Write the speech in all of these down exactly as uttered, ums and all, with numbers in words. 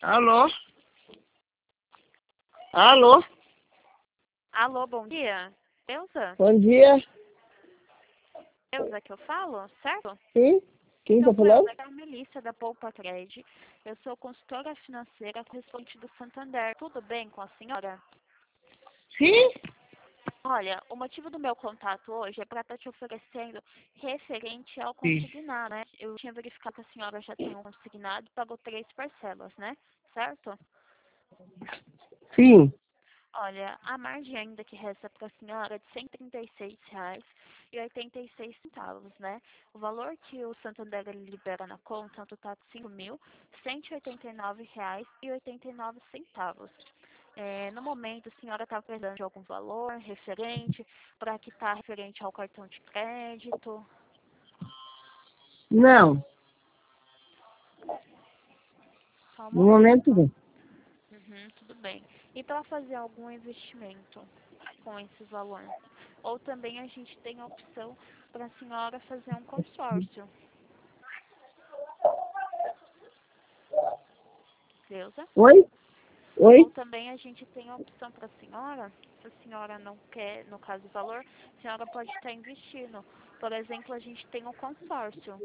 Alô? Alô? Alô, bom dia. Elza? Bom dia. Elza que eu falo, certo? Sim? Quem Então, tá falando? Elza, é a Melissa da Poupa Cred. Eu sou consultora financeira correspondente do Santander. Tudo bem com a senhora? Sim? Olha, o motivo do meu contato hoje é para estar te oferecendo referente ao Sim. consignado, né? Eu tinha verificado que a senhora já tem um consignado e pagou três parcelas, né? Certo? Sim. Olha, a margem ainda que resta para a senhora é de cento e trinta e seis reais e oitenta e seis centavos, né? O valor que o Santander ele libera na conta é um total de cinco mil cento e oitenta e nove reais e oitenta e nove centavos. É, no momento, a senhora está precisando de algum valor referente para quitar referente ao cartão de crédito? Não. Só um No momento momento. não. Uhum, tudo bem. E para fazer algum investimento com esse valor? Ou também a gente tem a opção para a senhora fazer um consórcio. Beleza? Oi? Ou Oi? também a gente tem a opção para a senhora, se a senhora não quer, no caso, o valor, a senhora pode estar investindo. Por exemplo, a gente tem o consórcio.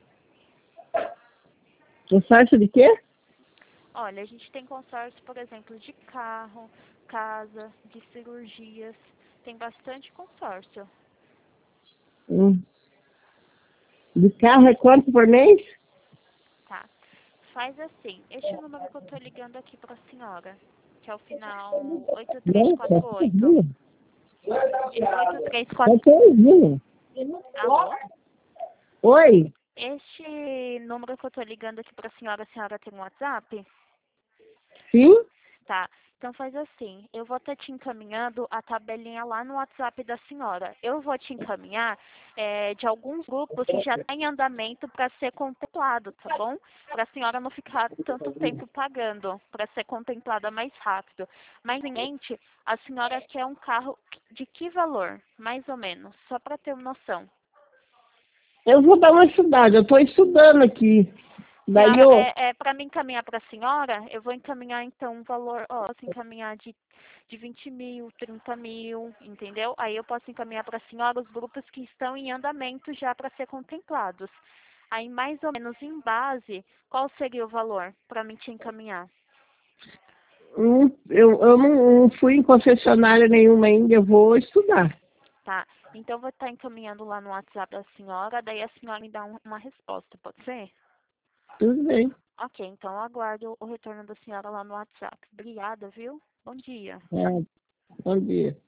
Consórcio de quê? Olha, a gente tem consórcio, por exemplo, de carro, casa, de cirurgias. Tem bastante consórcio. Hum. De carro é quanto por mês? Tá. Faz assim, este número que eu tô ligando aqui pra senhora, que é o final oito três Nossa, quatro oito. Esse oito três só quatro. tô ouvindo. Alô? Oi? Este número que eu tô ligando aqui pra senhora, a senhora tem um WhatsApp? Sim? Tá. Então faz assim, eu vou estar te encaminhando a tabelinha lá no WhatsApp da senhora. Eu vou te encaminhar é, de alguns grupos que já está em andamento para ser contemplado, tá bom? Para a senhora não ficar tanto tempo pagando, para ser contemplada mais rápido. Mas em mente, a senhora quer um carro de que valor, mais ou menos, só para ter uma noção. Eu vou dar uma estudada. Eu tô estudando aqui. Daí Senhora, eu... é, é para me encaminhar para a senhora, eu vou encaminhar então um valor, ó, posso encaminhar de, de vinte mil, trinta mil, entendeu? Aí eu posso encaminhar para a senhora os grupos que estão em andamento já para ser contemplados. Aí mais ou menos em base, qual seria o valor para mim te encaminhar? hum, Eu, eu não, não fui em concessionária nenhuma ainda. Eu vou estudar. Tá, então eu vou estar encaminhando lá no WhatsApp da senhora, daí a senhora me dá um- uma resposta, pode ser? Tudo bem. Ok, então eu aguardo o retorno da senhora lá no WhatsApp. Obrigada, viu? Bom dia. É, bom dia.